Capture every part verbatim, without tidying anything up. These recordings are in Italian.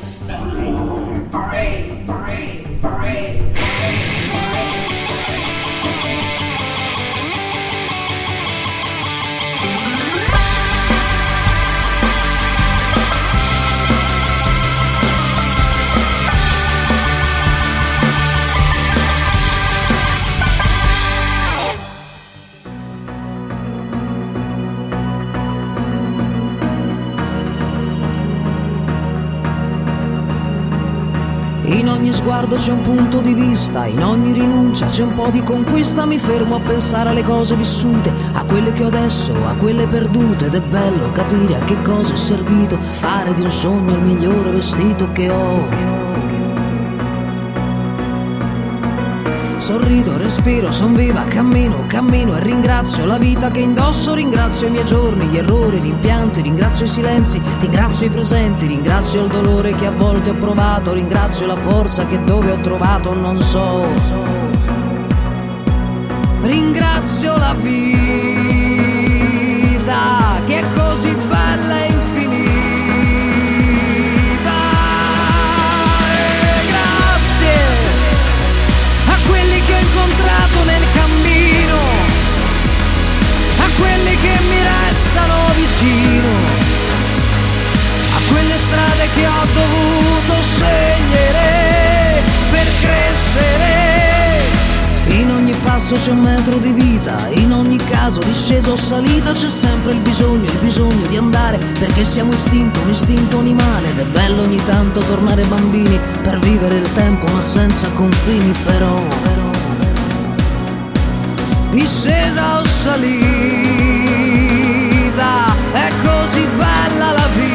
In ogni sguardo c'è un punto di vista, in ogni rinuncia c'è un po' di conquista. Mi fermo a pensare alle cose vissute, a quelle che ho adesso, a quelle perdute. Ed è bello capire a che cosa è servito fare di un sogno il migliore vestito che ho. Sorrido, respiro, son viva, cammino, cammino e ringrazio la vita che indosso. Ringrazio i miei giorni, gli errori, i rimpianti, ringrazio i silenzi, ringrazio i presenti, ringrazio il dolore che a volte ho provato, ringrazio la forza che dove ho trovato non so. Ringrazio la vita che è così bella e infinita. Quelli che ho incontrato nel cammino, a quelli che mi restano vicino, a quelle strade che ho dovuto scegliere per crescere. In ogni passo c'è un metro di vita, in ogni caso discesa o salita c'è sempre il bisogno, il bisogno di andare, perché siamo istinto, un istinto animale. Ed è bello ogni tanto tornare bambini per vivere il tempo ma senza confini. Però discesa o salita è così bella la vita.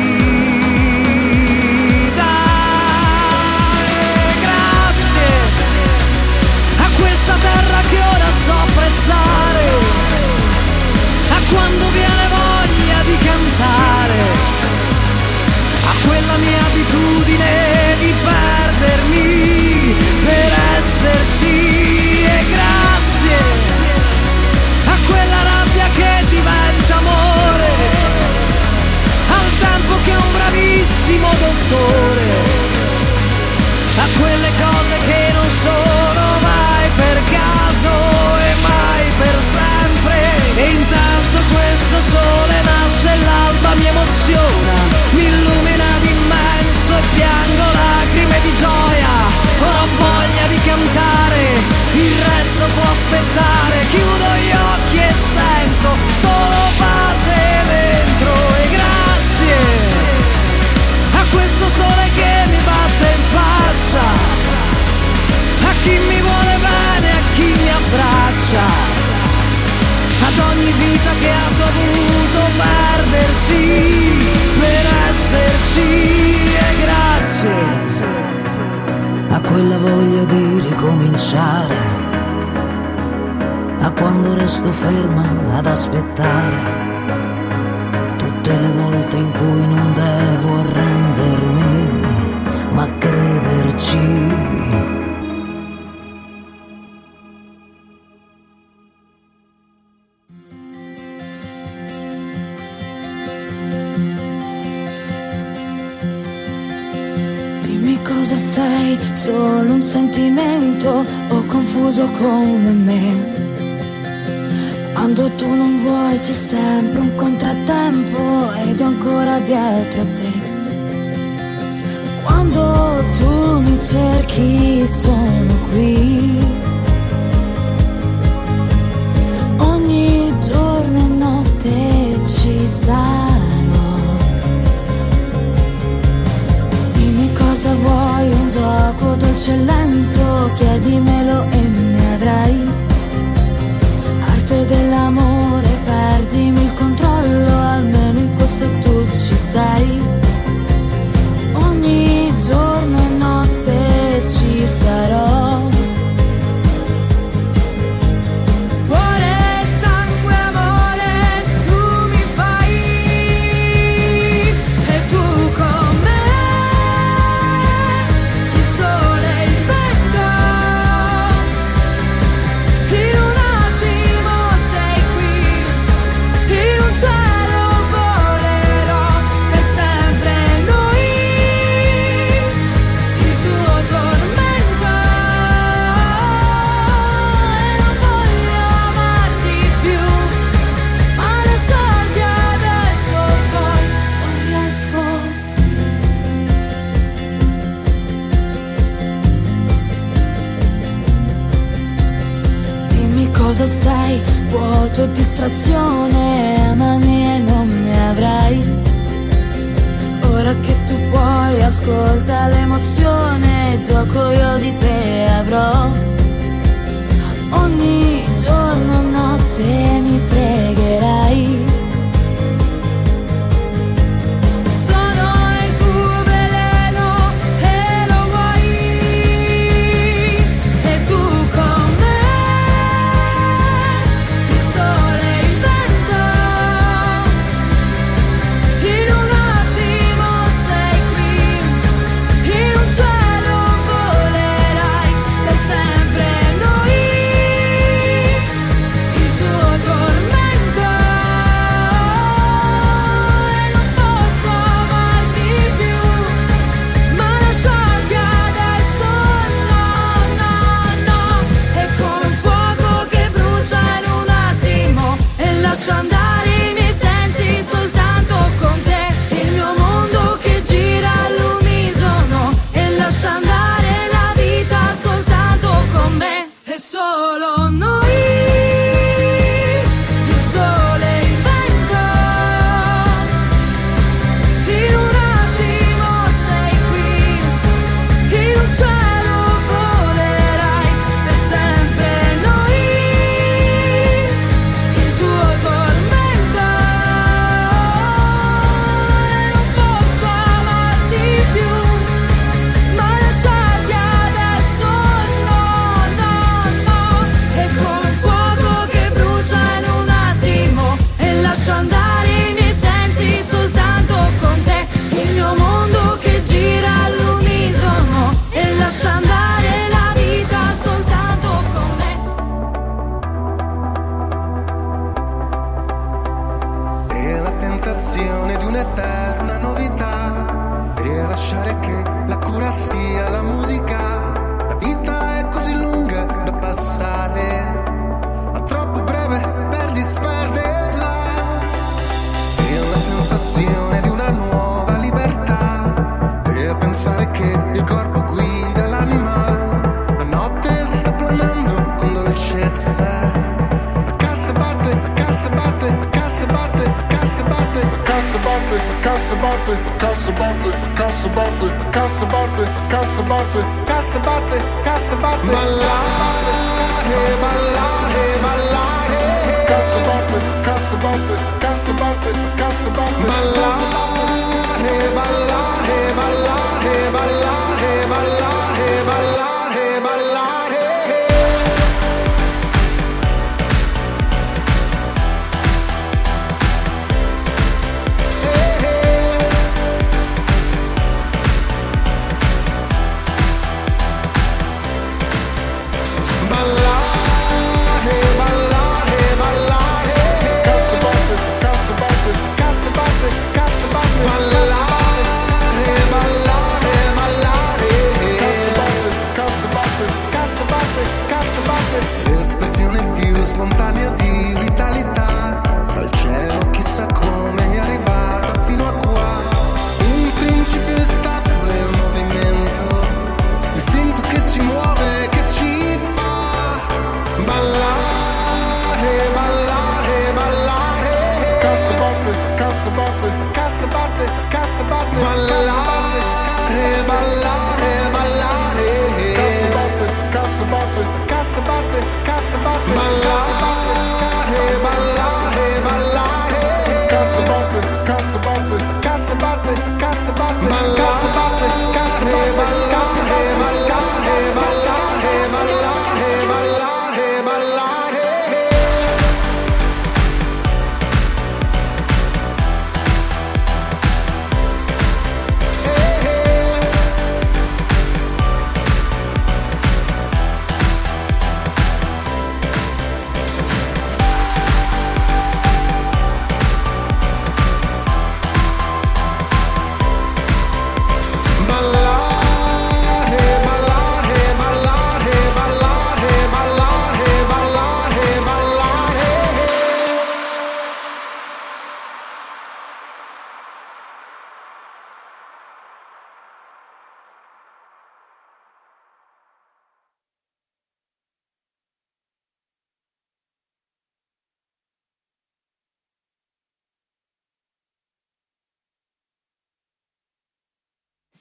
E grazie a questa terra che ora so apprezzare, a quando viene voglia di cantare, a quella mia abitudine di perdermi per esserci. E grazie a quella rabbia che diventa amore, al tempo che è un bravissimo dottore, a quelle cose che non sono mai per caso e mai per sempre. E intanto questo sole nasce, l'alba mi emoziona, mi illumina d'immenso e piango lacrime di gioia. Ora ho voglia di cantare, il resto può aspettare. Chiudo gli occhi e sento solo pace dentro. E grazie a questo sole che mi batte in faccia, a chi mi vuole bene, a chi mi abbraccia, ad ogni vita che ha dovuto perdersi per esserci. E grazie a quella voglia di ricominciare, a quando resto ferma ad aspettare, tutte le volte in cui non devo arrendermi ma crederci. Cosa sei? Solo un sentimento o confuso come me? Quando tu non vuoi c'è sempre un contrattempo ed io ancora dietro a te. Quando tu mi cerchi sono qui, ogni giorno e notte ci sarò. Cosa vuoi? Un gioco dolce e lento? Chiedimelo e ne avrai. Arte dell'amore, perdimi il controllo, almeno in questo tu ci sei. Ogni giorno e notte ci sarò. Cielo volerò per sempre. cosa sei, vuoto e distrazione, amami e non mi avrai. Ora che tu puoi, ascolta l'emozione, gioco io di te avrò. Ogni giorno, notte mi pregherai. Lascio andare i miei sensi soltanto con te, il mio mondo che gira all'unisono, e lascio andare la vita soltanto con me, e solo noi, il sole e il vento, in un attimo sei qui, in un cielo volerai per sempre. Lascio andare i miei sensi soltanto con te, il mio mondo che gira all'unisono, e lascio andare la vita soltanto con me. E la tentazione di un'eterna novità, e lasciare che la cura sia la musica. La vita è così lunga da passare, ma troppo breve per disperderla. Sensazione di una nuova libertà, e pensare che il corpo guida l'anima. La notte sta planando con dolcezza, la cassa batte, la cassa batte, la cassa batte, la cassa batte, la cassa batte, la cassa batte, la cassa batte, la cassa batte, la cassa batte, la cassa batte, cassa batte, cassa batte. Ballare, ballare, ballare. Cassa batte, cassa batte, cassa batte, cassa batte. Ballare, ballare, ballare, ballare, ballare, ballare, ballare. L'espressione più spontanea di vitalità, dal cielo chissà come è arrivata fino a qua. Il principio è stato il movimento, l'istinto che ci muove, che ci fa ballare, ballare, ballare. Cassa batte, cassa batte, cassa batte, cassa batte. Ballare, ballare, ballare. Cassa batte, cassa batte, cassa batte, cassa batte. Ballare, ballare, ballare. Cassa batte, cassa batte, cassa batte, cassa batte. Ballare, ballare, ballare, ballare, ballare, ballare, ballare.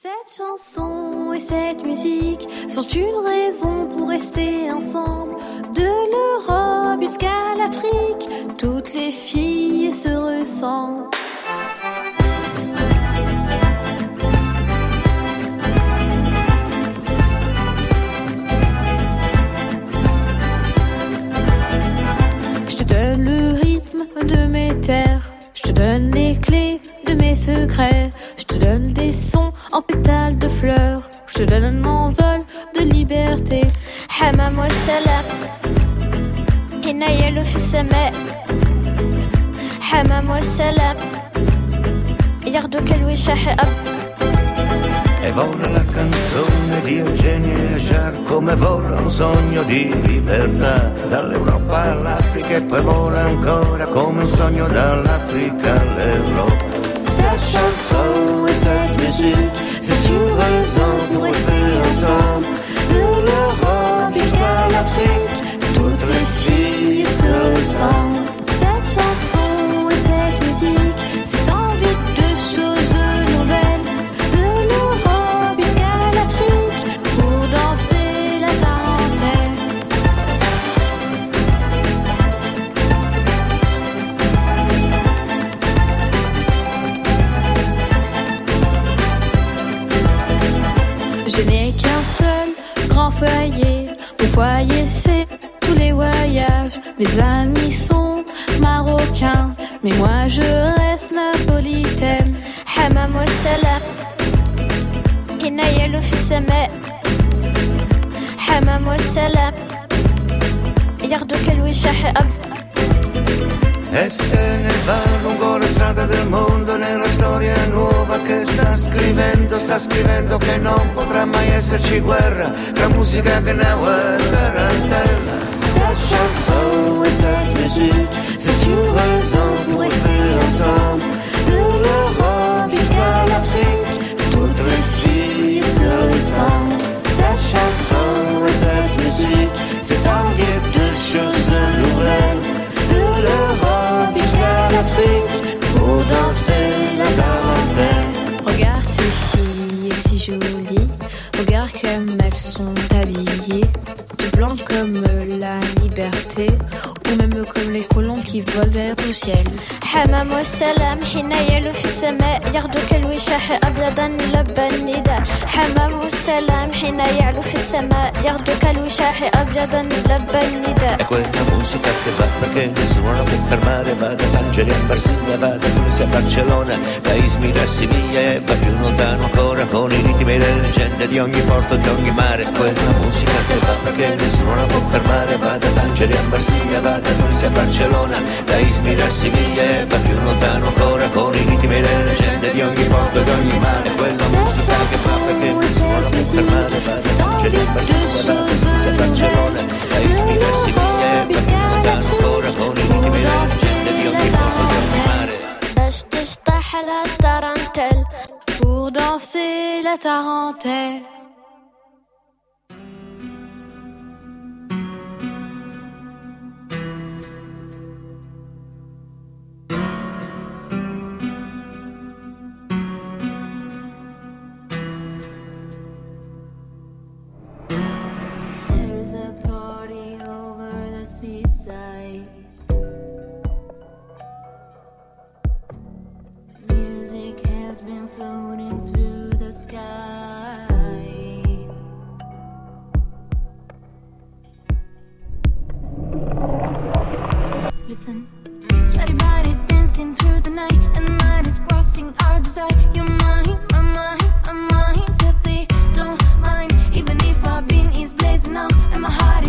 Cette chanson et cette musique sont une raison pour rester ensemble. De l'Europe jusqu'à l'Afrique, toutes les filles se ressemblent. Je te donne le rythme de mes terres, je te donne les clés de mes secrets, je te donne des sons en pétales de fleurs, je te donne un envol de liberté. حمام والسلام هنا يلو في السماء حمام والسلام ياخدوك الوشاح أب. E vola la canzone di Eugenia Ajar come vola un sogno di libertà, dall'Europa all'Africa e poi vola ancora come un sogno dall'Africa all'Europa. Cette chanson et cette musique, c'est une raison pour rester ensemble. De l'Europe jusqu'à l'Afrique, toutes les filles se ressemblent. Cette chanson et cette musique, c'est envie de choses nouvelles. De l'Europe jusqu'à l'Afrique, pour danser la tarentelle. Je n'ai qu'un seul grand foyer. Mon foyer c'est tous les voyages. Mes amis sont marocains, mais moi je reste napolitaine. حمام والسلام هنا يلو في السماء حمام والسلام ياخدوك الوشاح أب. E se ne va lungo la strada del mondo nella storia nuova che sta scrivendo, sta scrivendo che non potrà mai esserci guerra tra musica che nawa e tarantella. Cette chanson et cette musique, c'est une raison pour rester ensemble. De l'Europe jusqu'à l'Afrique, toutes les filles se ressemblent. Cette chanson et cette musique, c'est envie de choses nouvelles. De l'Europe jusqu'à l'Afrique, pour danser la tarentelle. Regarde ces filles si jolies, regarde comme elles sont habillées, de blanc comme la liberté, ou même comme les colons qui volent vers le ciel. حمام والسلام حين يلو في السماء ياخدوك الوشاح أبيضا لبى النداء. حمام والسلام حين يعلو في السماء ياخدوك الوشاح أبيضا لبى النداء. È quella musica che va perché nessuno la può fermare, va da Tangeri a Marsiglia, va da Tunisia a Barcellona, da Izmir a Siviglia e va più lontano ancora con i ritmi e le leggende di ogni porto e di ogni mare. È quella musica che va perché nessuno la può fermare, va da Tangeri a Marsiglia, va da Tunisia a Barcellona, da Izmir a Siviglia e va più lontano ancora con i ritmi e le leggende di ogni porto e di ogni mare. È quella musica che va perché nessuno la può fermare, va da Tangeri a Marsiglia, va da Tunisia a Barcellona, da Izmir a Siviglia e va più lontano ancora con i ritmi e le leggende di ogni porto e di ogni mare. باش تشطح la tarentelle, pour danser la tarentelle. There's a party over the seaside. Music has been floating through the sky. Listen, sweaty bodies dancing through the night, and the night is crossing our desire. Your mind, my mind, my mind, simply don't mind. Even if our being is blazing out, and my heart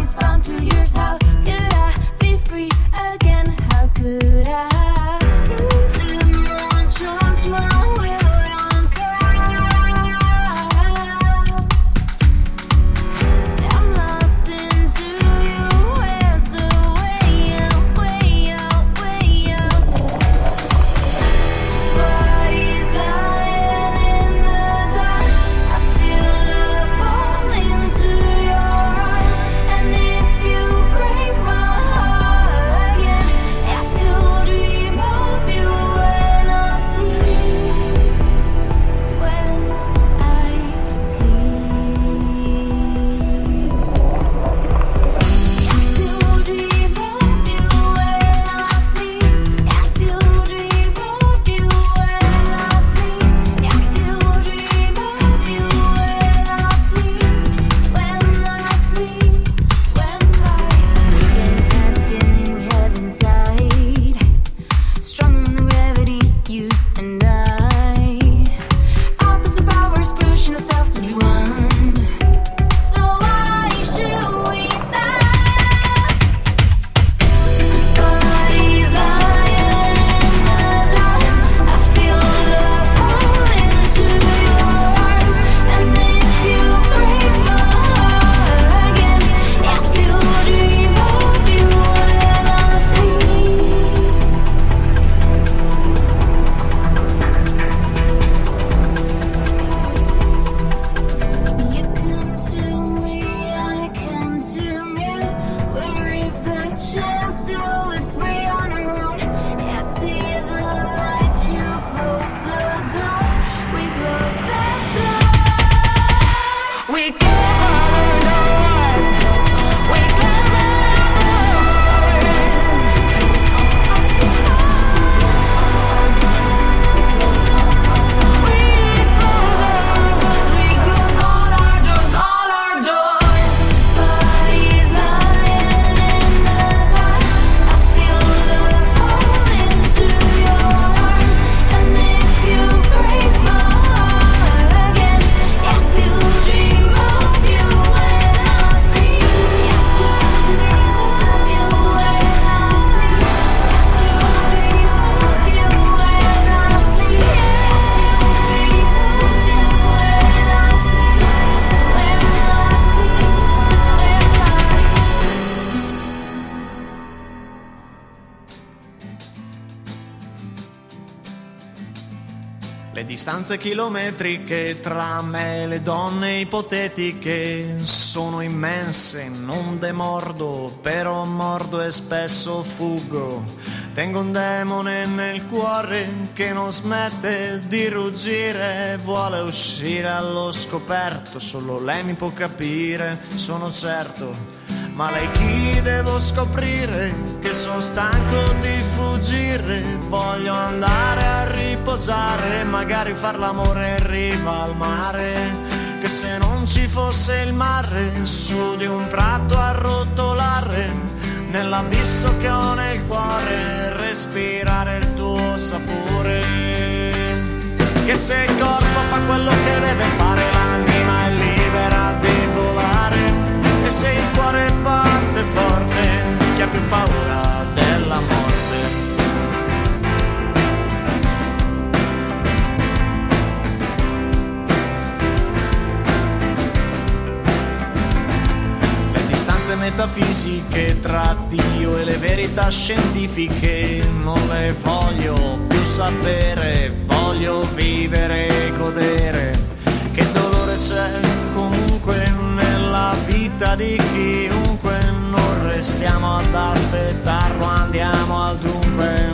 distanze chilometriche tra me e le donne ipotetiche sono immense, non demordo, però mordo e spesso fuggo. Tengo un demone nel cuore che non smette di ruggire, vuole uscire allo scoperto, solo lei mi può capire, sono certo. Ma lei chi devo scoprire? Che sono stanco di fuggire, voglio andare a riposare, magari far l'amore in riva al mare. Che se non ci fosse il mare, su di un prato a rotolare, nell'abisso che ho nel cuore, respirare il tuo sapore. Che se il corpo fa quello che deve fare, l'anima è libera di volare. E se il cuore batte forte, chi ha più paura della morte? Le distanze metafisiche tra Dio e le verità scientifiche non le voglio più sapere, voglio vivere e godere. Che dolore c'è comunque nella vita di chiunque, non restiamo ad aspettarlo, andiamo al dunque.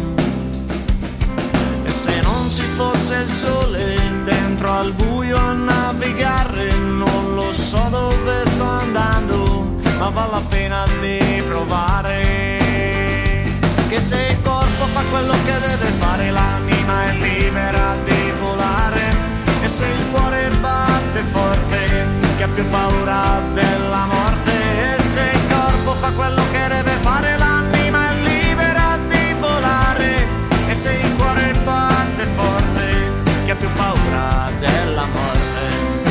E se non ci fosse il sole dentro al buio a navigare, non lo so dove sto andando, ma vale la pena di provare. Che se il corpo fa quello che deve fare, l'anima è libera di volare. E se il cuore batte forte, chi ha più paura della morte? E se il corpo fa quello che deve fare, l'anima è libera di volare. E se il cuore batte forte, chi ha più paura della morte?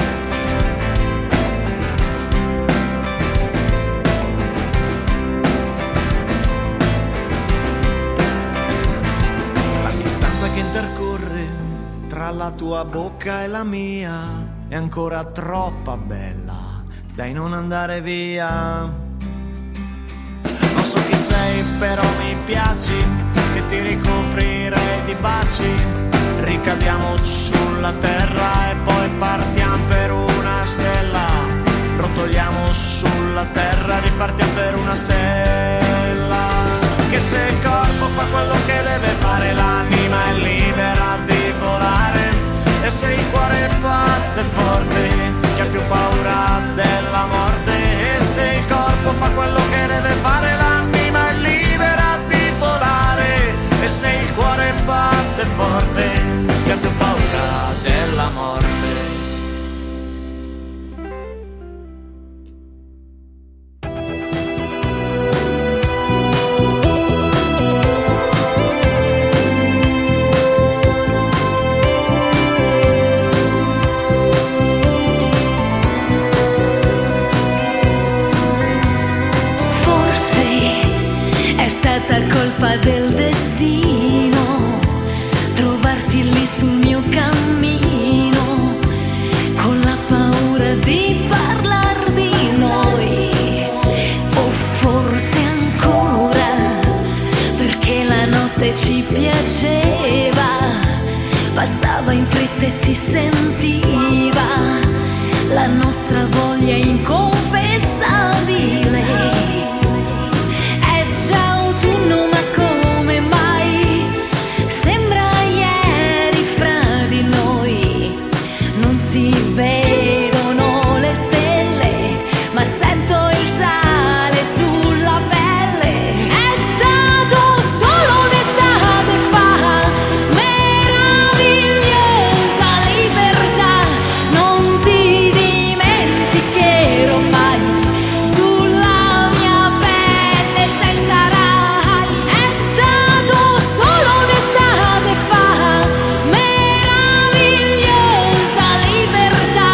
La distanza che intercorre tra la tua bocca e la mia è ancora troppa bella, dai non andare via. Non so chi sei, però mi piaci, che ti ricoprirei di baci. Ricadiamo sulla terra e poi partiamo per una stella. Rotoliamo sulla terra, ripartiamo per una stella. Che se il corpo fa quello che deve fare, l'anima è libera di volare. E se il cuore batte forte, chi ha più paura della morte? E se il corpo fa quello che deve fare, l'anima è libera di volare. E se il cuore batte forte, chi ha più paura della morte? Colpa del destino trovarti lì sul mio cammino, con la paura di parlar di noi, o forse ancora perché la notte ci piaceva, passava in fretta e si sentiva la nostra voglia inconfessabile. Ma come mai sembra ieri fra di noi, non si vedono le stelle, ma sento il sale sulla pelle. È stato solo un'estate fa, meravigliosa libertà, non ti dimenticherò mai, sulla mia pelle sei sarai. Libertà,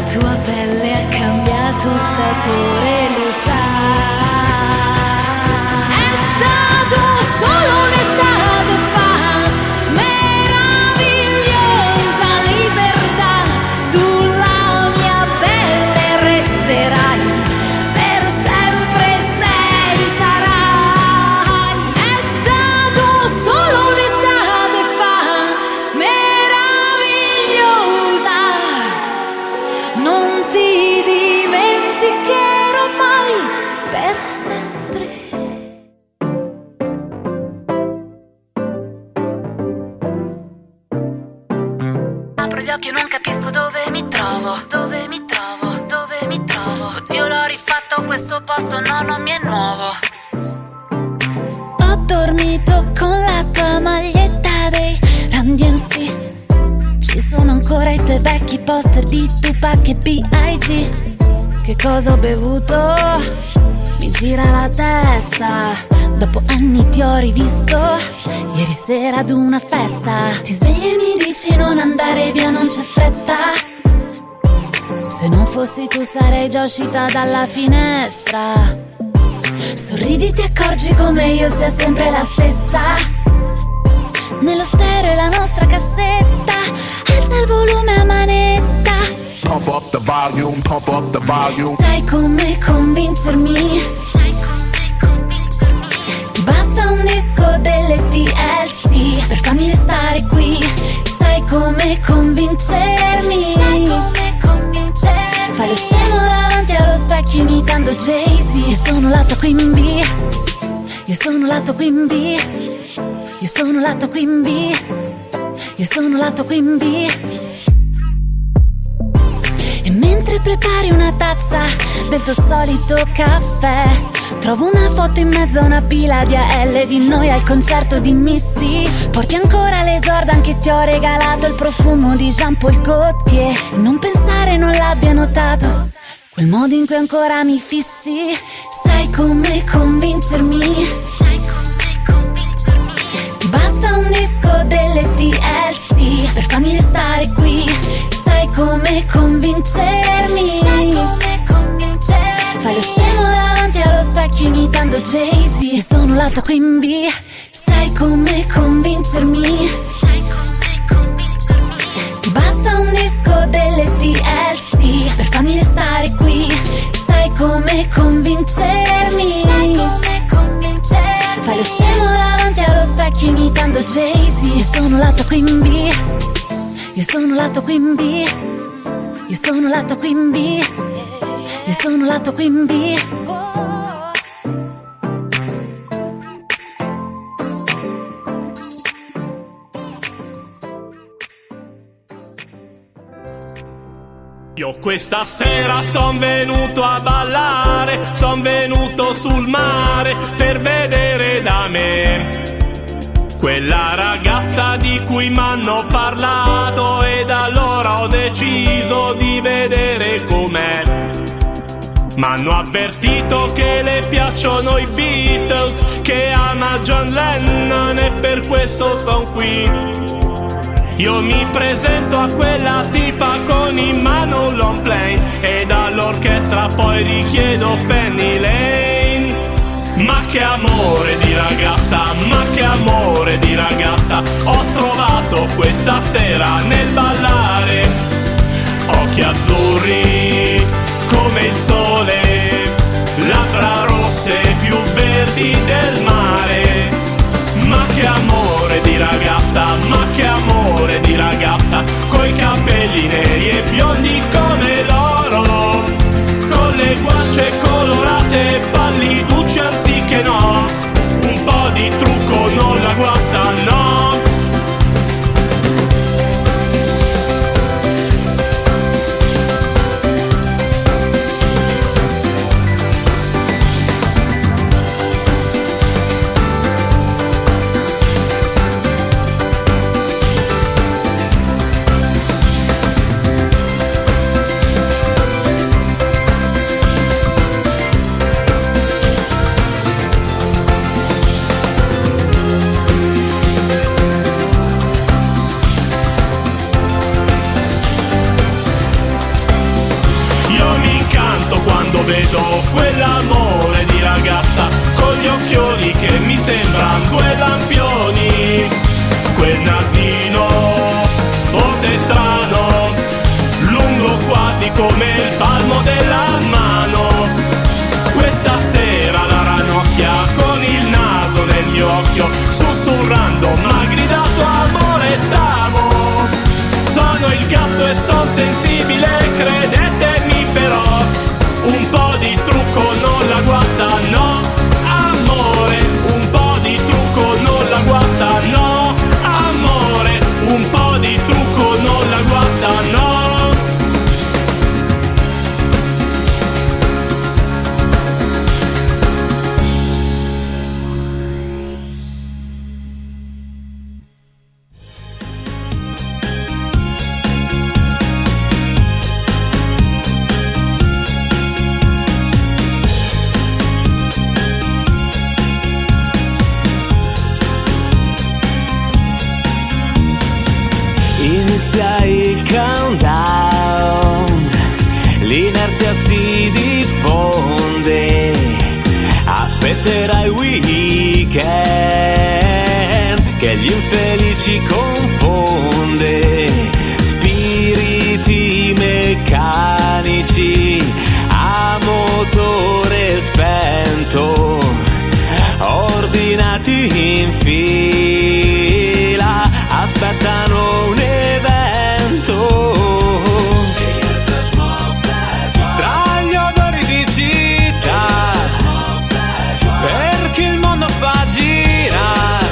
tua pelle ha cambiato sapore, lo sai. È stato solo un'estate fa, meravigliosa libertà, sulla mia pelle resterai, per sempre sei, sarai. È stato solo un'estate fa, meravigliosa, non ti dimenticherò mai, per sempre. Apro gli occhi e non capisco dove mi trovo, dove mi trovo, dove mi trovo. Oddio, l'ho rifatto questo posto, no, non mi è nuovo. Ho dormito con la tua maglietta dei Run D M C. Ci sono ancora i tuoi vecchi poster di Tupac e B I G. Che cosa ho bevuto? Mi gira la testa. Dopo anni ti ho rivisto ieri sera ad una festa. Ti svegli e mi dici non andare via, non c'è fretta. Se non fossi tu sarei già uscita dalla finestra. Sorridi e ti accorgi come io sia sempre la stessa. Nello stereo la nostra cassetta, alza il volume a manetta. Pump up the volume, pump up the volume. Sai come convincermi, sai come convincermi. Ti basta un disco delle T L C per farmi restare qui. Sai come convincermi, sai come convincermi. Fai lo scemo davanti allo specchio imitando Jay-Z. Io sono la tua Queen Bee, io sono la tua Queen Bee, io sono la tua Queen Bee, io sono la tua Queen Bee. E mentre prepari una tazza del tuo solito caffè, trovo una foto in mezzo a una pila di A L di noi al concerto di Missy. Porti ancora le Jordan che ti ho regalato, il profumo di Jean Paul Gaultier. E non pensare non l'abbia notato, quel modo in cui ancora mi fissi. Sai come convincermi, sai come convincermi. Ti basta un disco delle T L C per farmi restare qui. Sai come convincermi, sai come convincermi. Fai lo scemo davanti allo specchio imitando Jay-Z. Io sono la tua Queen Bee. Sai come convincermi, sai come convincermi. Ti basta un disco delle T L C per farmi restare qui. Sai come convincermi, sai come convincermi. Fai lo scemo davanti allo specchio imitando Jay-Z. Io sono la tua Queen Bee, io sono la tua Queen Bee, io sono la tua Queen Bee, io sono la tua Queen Bee. Io questa sera son venuto a ballare, son venuto sul mare per vedere da me quella ragazza di cui m'hanno parlato, ed allora ho deciso di vedere com'è. M'hanno avvertito che le piacciono i Beatles, che ama John Lennon, e per questo son qui. Io mi presento a quella tipa con in mano un long plane, ed all'orchestra poi richiedo Penny Lane. Ma che amore di ragazza, ma che amore di ragazza ho trovato questa sera nel ballare. Occhi azzurri come il sole, labbra rosse più verdi del mare. Ma che amore di ragazza, ma che amore di ragazza, coi capelli neri e biondi come l'oro, con le guance colorate, palliducci anziché no, un po' di trucco non la guasta, no. quando vedo quell'amore di ragazza con gli occhioni che mi sembran due lampioni. Quel nasino forse strano, lungo quasi come il palmo della mano. Questa sera la ranocchia con il naso nel mio occhio, sussurrando m'ha gridato amore t'amo. Sono il gatto e son sensibile, credetemi però, un po' di trucco non la guasta, no, amore, un po' di trucco non la guasta, no, amore, un po' di trucco non la guasta, no. Inizia il countdown, l'inerzia si diffonde, aspetterai il weekend che gli infelici confonde, spiriti meccanici a motore spento, ordinati in fila, aspettano un evento. Tra gli odori di città, perché il mondo fa girare,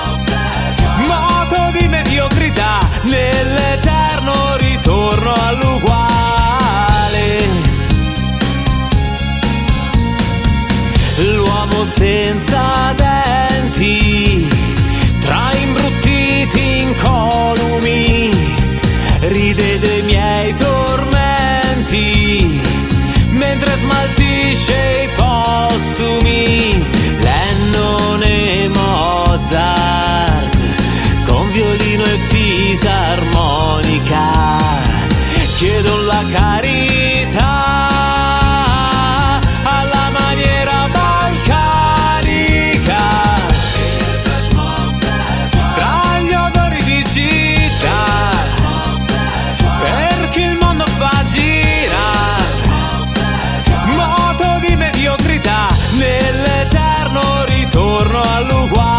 moto di mediocrità nell'eterno ritorno all'uguale. L'uomo senza denti, tra imbruttiti incolumi, ride dei miei tormenti, mentre smaltisce i postumi. Lennon e Mozart, con violino e fisarmonica, chiedono la carità alla maniera balcanica. Tra gli odori di città, perché il mondo fa girare, moto di mediocrità nell'eterno ritorno all'uguale.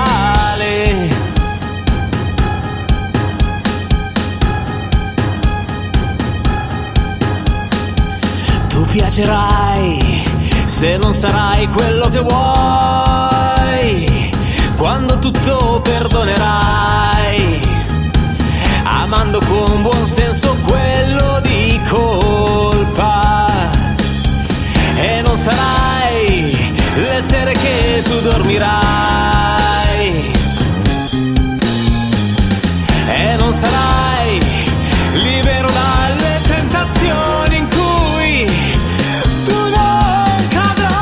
Tu piacerai se non sarai quello che vuoi, quando tutto perdonerai, amando con buon senso quello di colpa. E non sarai le sere che tu dormirai, e non sarai libero dalle tentazioni in cui tu non cadrai.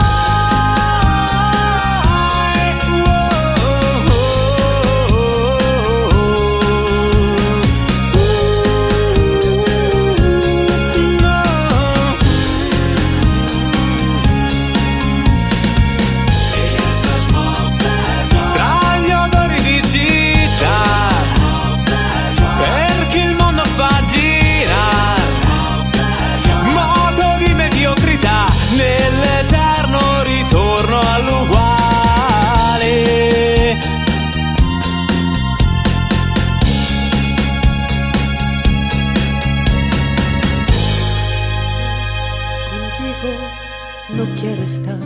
Oh, oh, oh, tra gli odori di città, perché il mondo fa girare, moto di mediocrità nell'eterno ritorno all'uguale. Contigo no quiero estar.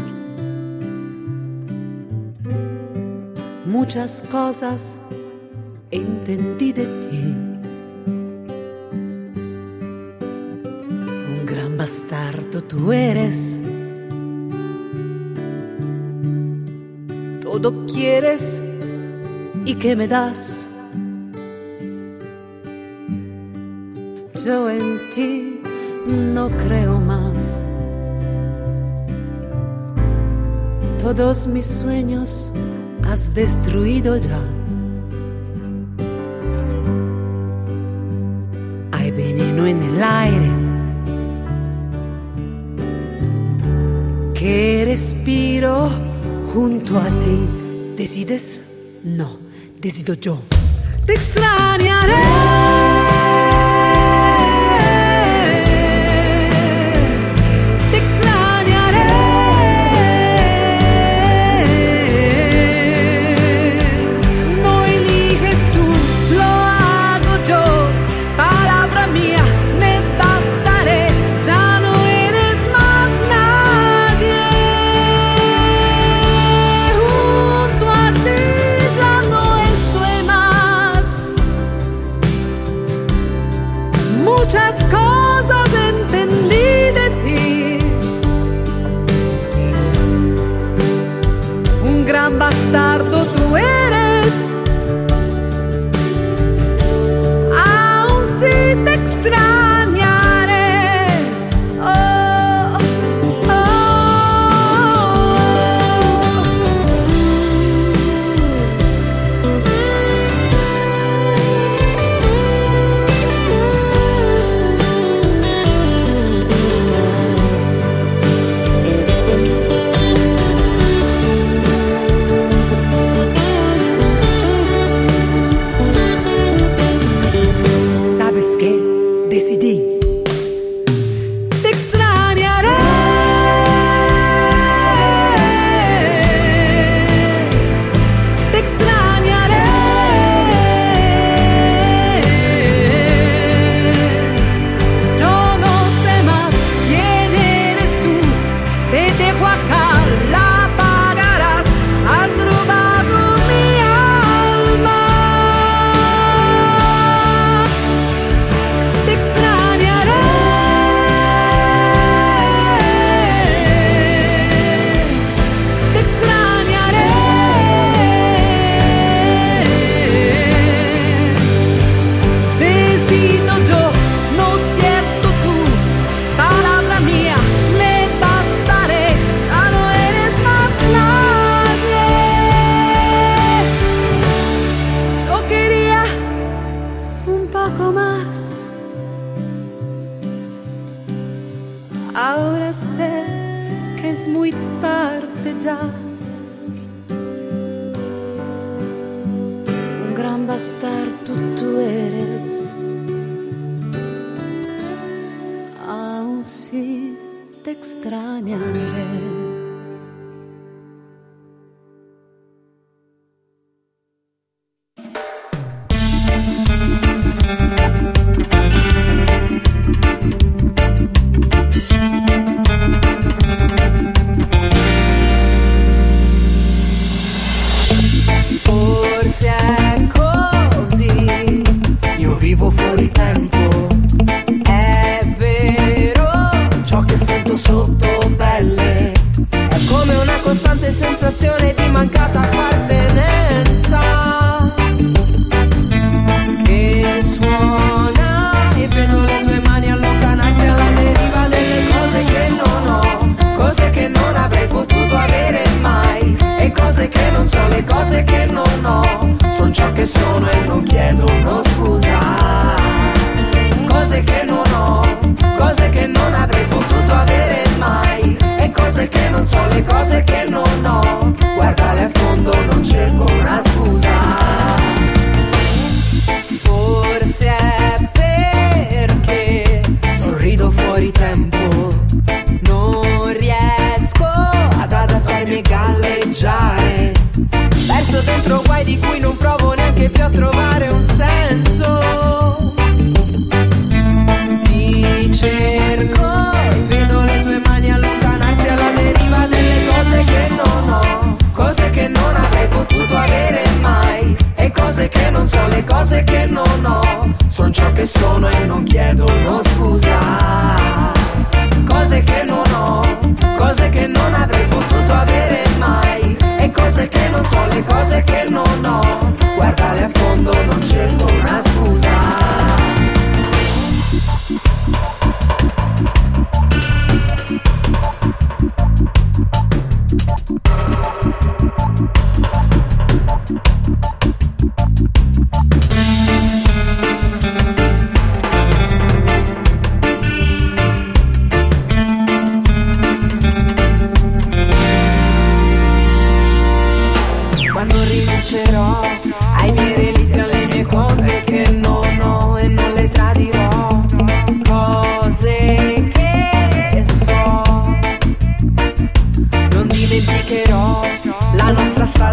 Muchas cosas entendí de ti. Un gran bastardo tú eres. Todo quieres y ¿qué me das? Yo en ti no creo más. Todos mis sueños has destruido ya. Hay veneno en el aire. respiro junto a ti. ¿Decides? No, decido yo. Te extrañaré. Bastardo tú eres, aún si te extrañaré. Oh, oh, ahora sé que es muy tarde ya. Un gran bastardo tú eres, aún si te extrañaré. Sensazione di mancata appartenenza che suona e vedo le tue mani allontanarsi alla deriva delle cose che non ho, cose che non avrei potuto avere mai, e cose che non so, le cose che non ho, son ciò che sono e non chiedo uno scusa. Cose che non ho, cose che non avrei potuto avere mai, e cose che non so, le cose che non ho, guardale a fondo, non cerco una scusa. Forse è perché sorrido fuori tempo, non riesco ad adattarmi e galleggiare verso dentro guai di cui non provo neanche più a trovare un senso. Ti cerco e vedo le tue mani allontanarsi alla deriva delle cose che non ho, cose che non avrei potuto avere mai, e cose che non so, le cose che non ho, son ciò che sono e non chiedo uno scusa. Cose che non ho, cose che non avrei potuto avere mai, e cose che non so, le cose che non ho, guardale a fondo, non cerco una scusa.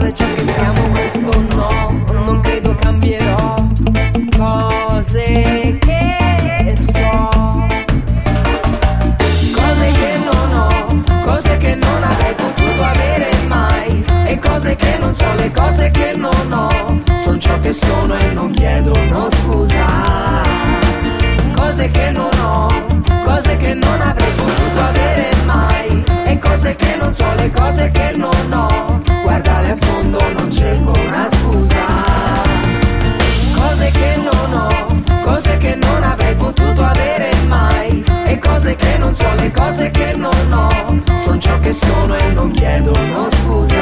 restare ciò che siamo, questo no, non credo cambierò. Cose che so, cose che non ho, cose che non avrei potuto avere mai, e cose che non so, le cose che non ho, sono ciò che sono e non chiedono scusa. Cose che non ho, cose che non avrei potuto avere mai, e cose che non so, le cose che non ho, guardale a fondo, non cerco una scusa. Cose che non ho, cose che non avrei potuto avere mai, e cose che non so, le cose che non ho, sono ciò che sono e non chiedono scusa.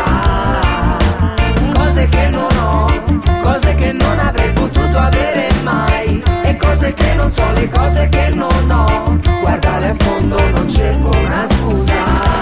Cose che non ho, cose che non avrei potuto avere mai, e cose che non so, le cose che non ho, guardale a fondo, non cerco una scusa.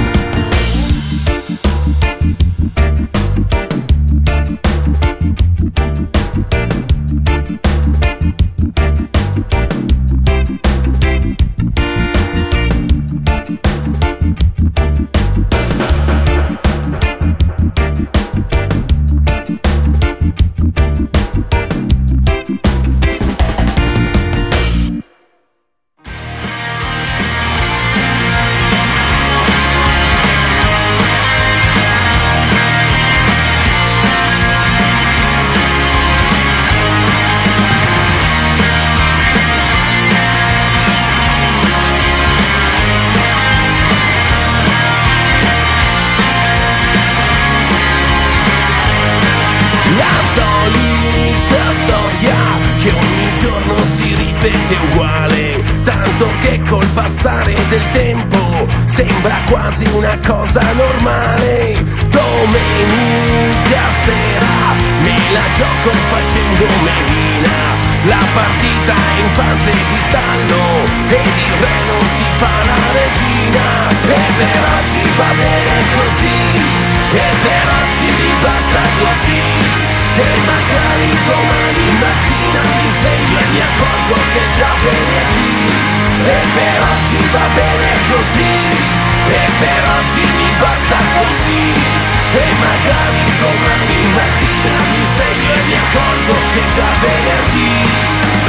Sembra quasi una cosa normale. Domenica sera me la gioco facendo menina. La partita è in fase di stallo ed il re non si fa la regina. E per oggi va bene così, e per oggi mi basta così. E magari domani mattina mi sveglio e mi accorgo che è già venerdì. E per oggi va bene così, e per oggi mi basta così. E magari domani mattina mi sveglio e mi accorgo che è già venerdì.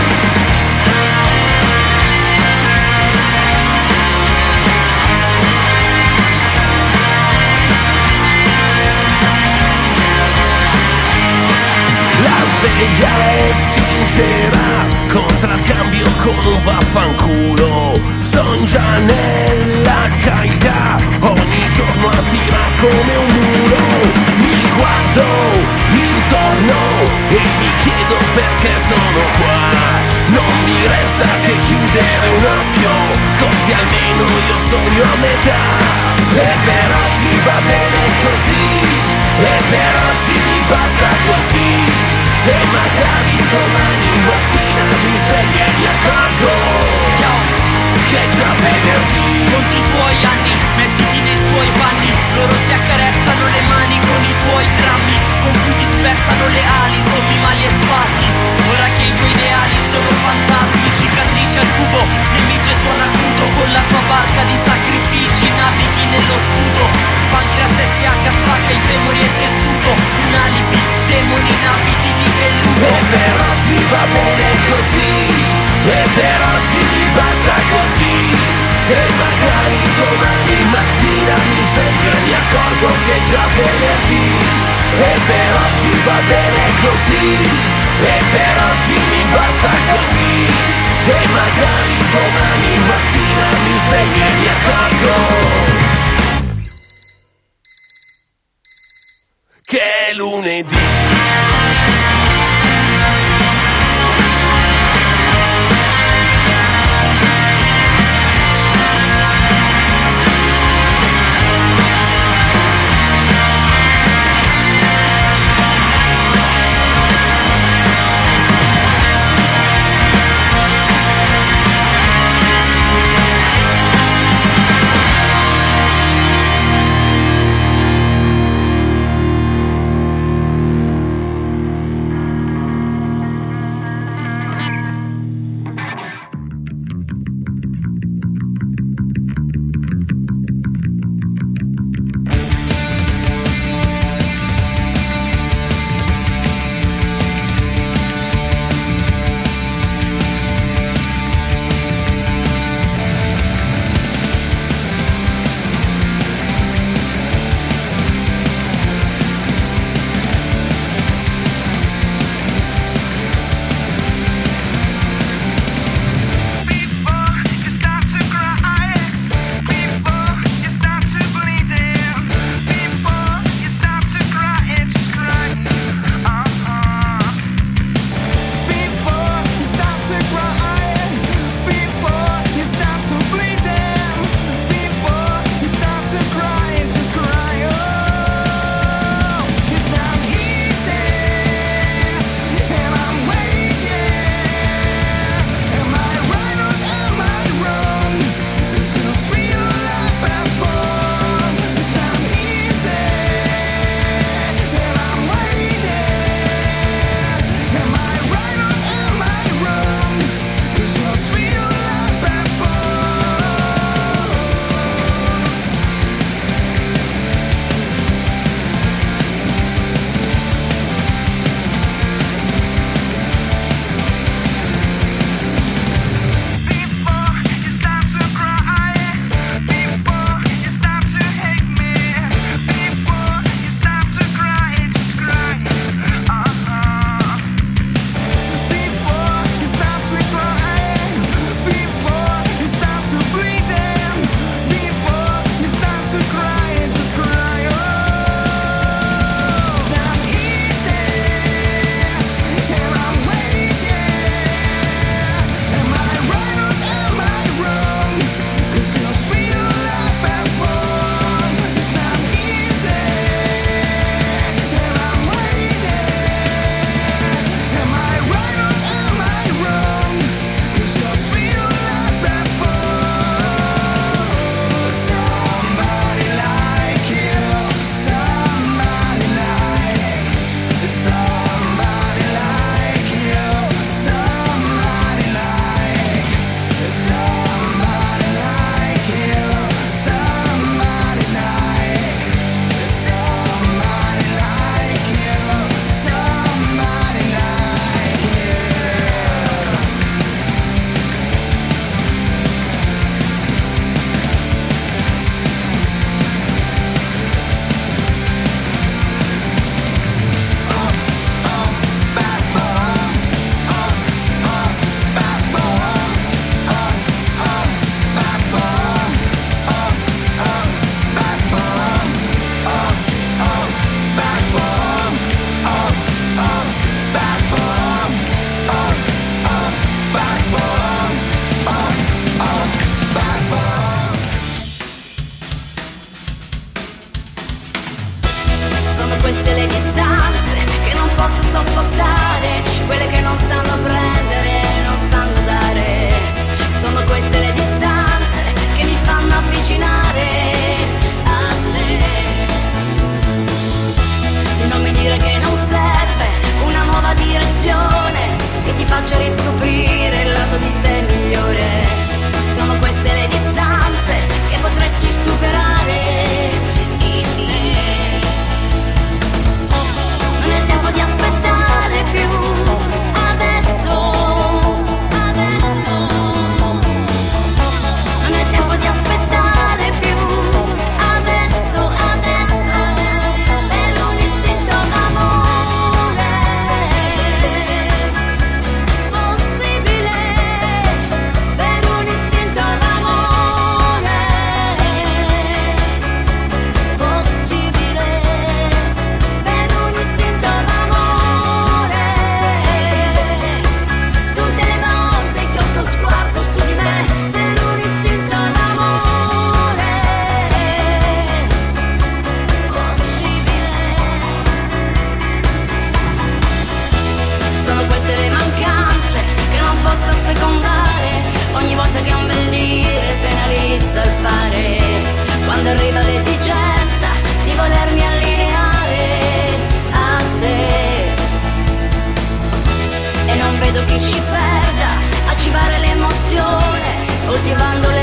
La sveglia è sincera, contra il cambio con un vaffanculo. Son già nella calca, ogni giorno a tirare come un mulo. Mi guardo intorno e mi chiedo perché sono qua. Non mi resta che chiudere un occhio, così almeno io sogno a metà. E per oggi va bene così, e per oggi mi basta così. E magari domani mattina mi sveglio e mi accorgo che è già venerdì. Conti i tuoi anni, mettiti nei suoi panni. Loro si accarezzano le mani con i tuoi drammi, con cui ti spezzano le ali, sommi, mali e spasmi. Ora che i tuoi ideali sono fantasmi, cicatrici al cubo, nemici suona acuto. Con la tua barca di sacrifici navighi nello sputo. Pancreas S H spacca i femori e il tessuto. Un alibi, demoni in abiti di velluto. E per oggi va bene così, e per oggi mi basta così. E magari domani mattina mi sveglio e mi accorgo che è già venerdì. E per oggi va bene così, e per oggi mi basta così. E magari domani mattina mi sveglio e mi accorgo che è lunedì.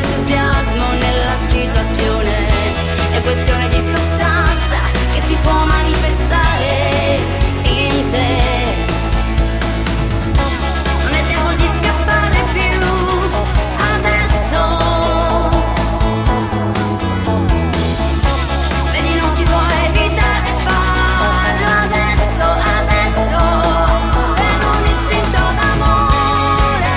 entusiasmo nella situazione, è questione di sostanza che si può manifestare in te. Non è tempo di scappare più adesso, vedi non si può evitare farlo adesso, adesso, per un istinto d'amore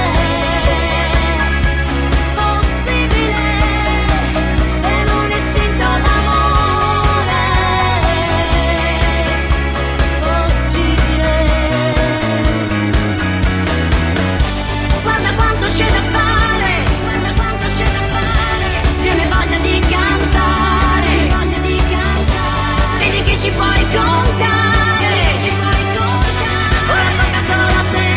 possibile, per un istinto d'amore possibile. Guarda quanto c'è da fare, guarda quanto c'è da fare, viene voglia di cantare, voglia di cantare, vedi che ci puoi contare, ci puoi contare, ora tocca solo a te.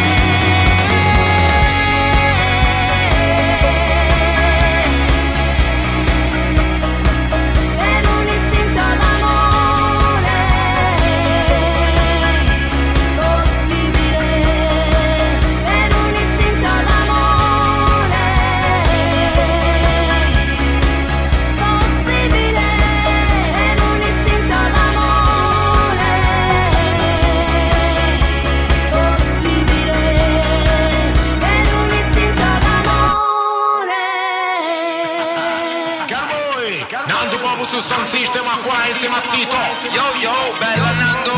Per un istinto d'amore possibile, per un istinto d'amore possibile, per un istinto d'amore possibile, per un istinto d'amore. Carmoi, Nando proprio sul sound system qua insieme a Tito. Yo yo, bella Nando,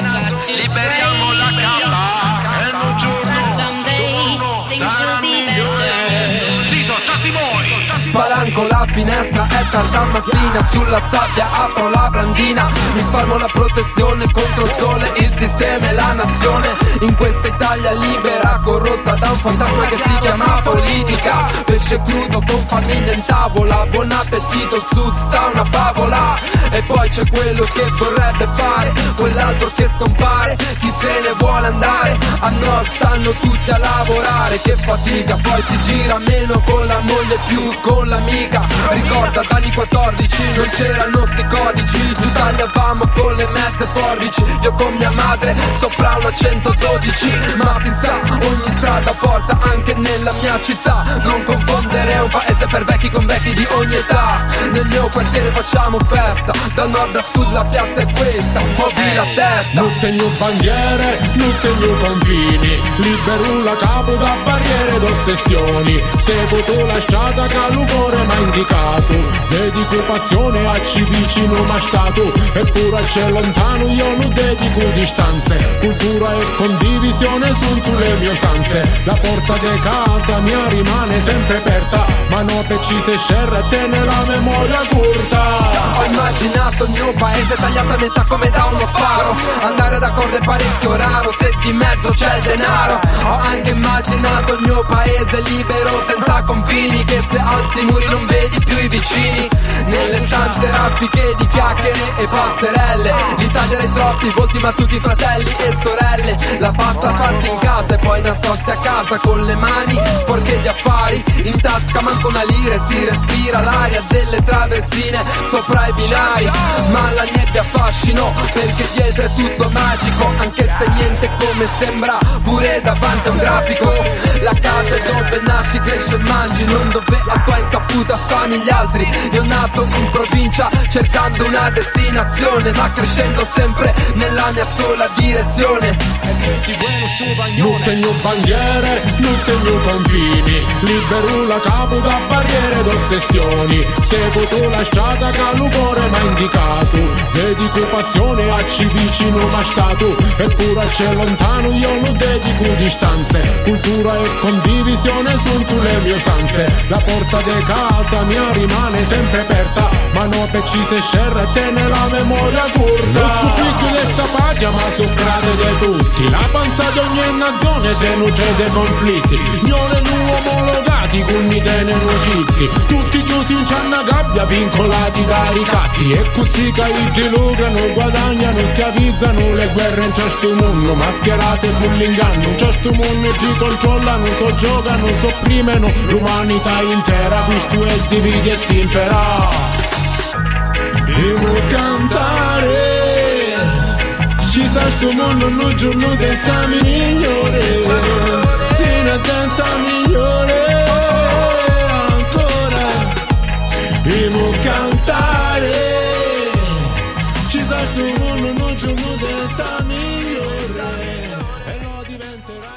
liberiamo la capa e non giorno someday things will be better. Tito, tatti voi. Spalanco la finestra, è tarda mattina, sulla sabbia apro la brandina, mi spalmo la protezione contro il sole, il sistema e la nazione. In questa Italia libera, corrotta da un fantasma che si chiama politica. Pesce crudo con famiglia in tavola, buon appetito, il sud sta una favola. E poi c'è quello che vorrebbe fare, quell'altro che scompare, chi se ne vuole andare. A nord stanno tutti a lavorare, che fatica, poi si gira meno con la moglie più con l'amica. Ricorda dagli quattordici non c'erano sti codici, giù tagliavamo con le mezze forbici, io con mia madre sopra una centododici. Ma si sa, ogni strada porta anche nella mia città, non confondere un paese per vecchi con vecchi di ogni età. Nel mio quartiere facciamo festa, dal nord a sud la piazza è questa, muovi la testa. Non tengo bandiere, non tengo confini, libero la capo da barriere d'ossessioni. Seguo tu la strada che l'umore m'ha indicato, dedico passione a ci vicino ma stato, eppure c'è lontano io non dedico distanze. Cultura e condivisione sono tu le mie usanze, la porta di casa mia rimane sempre aperta, ma no per ci se scerra te nella memoria curta. Ho immaginato il mio paese tagliato a metà come da uno sparo, andare d'accordo è parecchio raro se di mezzo c'è il denaro. Ho anche immaginato il mio paese libero senza confini, che se alzi i muri non vedi più i vicini. Nelle stanze raffiche di chiacchiere e passerelle, l'Italia dei troppi volti ma tutti fratelli e sorelle. La pasta fatta in casa e poi nascosti a casa con le mani sporche di affari, in tasca manco una lira e si respira l'aria delle traversine sopra i binari. Ma la nebbia affascino perché dietro è tutto magico, anche se niente come sembra pure davanti a un grafico. La casa è dove nasci, cresci e mangi, non dove a tua insaputa sfami gli altri. Io nato in provincia cercando una destinazione, ma crescendo sempre nella mia sola direzione. Non tengo bandiere, non tengo confini, libero la capo da barriere d'ossessioni. Seguo tu la strada che l'umore m'ha indicato, dedico passione a ci vicino ma stato, eppure c'è lontano io non dedico distanze. Cultura e condivisione sono tu le mie usanze, la porta di casa mia rimane sempre aperta, ma no per ci se scerra te nella memoria curta. Non su picchi desta pagina ma su crade di tutti, la panza di ogni nazione se non c'è dei conflitti. Nione nu omologati con i tenero citti, tutti chiusi in cianna gabbia vincolati dai ricatti. E così che i lucrano, guadagnano, schiavizzano le guerre in questo mondo, mascherate con l'inganno. In questo mondo ti controllano, soggiogano, sopprimono l'umanità intera, questo è divide e ti impera. Devo cantare, ci sa sto mondo non giorno del migliore, fino a tenta migliore, e non cantare. Ci sa sto mondo, non c'è un modello migliore e lo diventerà.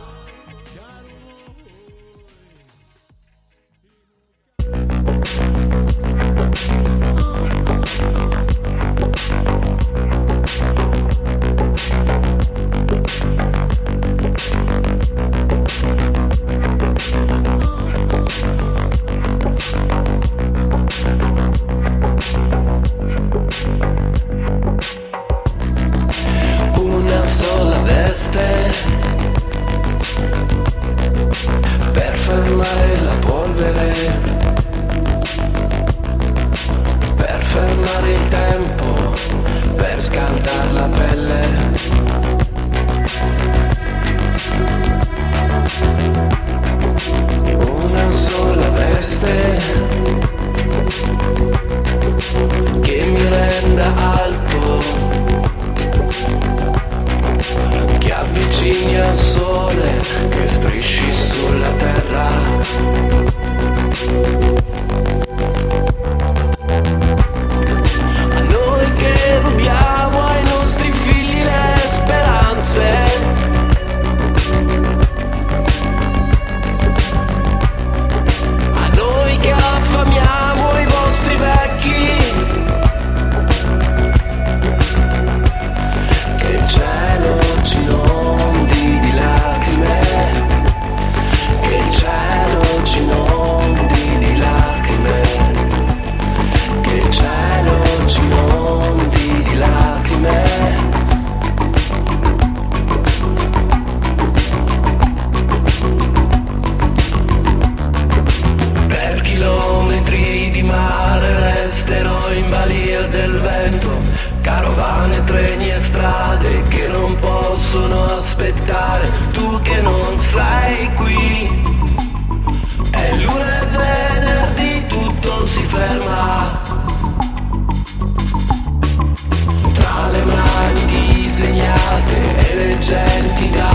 Una sola veste per fermare la polvere, per fermare il tempo, per scaldare la pelle. Una sola veste che mi renda alto, che avvicini al sole, che strisci sulla terra. A noi che rubiamo ai nostri figli le speranze, a noi che affamiamo i vostri vecchi, che il cielo ci inondi di lacrime, che il cielo ci inondi di lacrime, che il cielo ci inondi di lacrime. Per chilometri di mare resterò in balia del vento, carovane, treni e strade che non possono aspettare. Tu che non sei qui, è lunedì e venerdì, tutto si ferma. Tra le mani disegnate e le genti da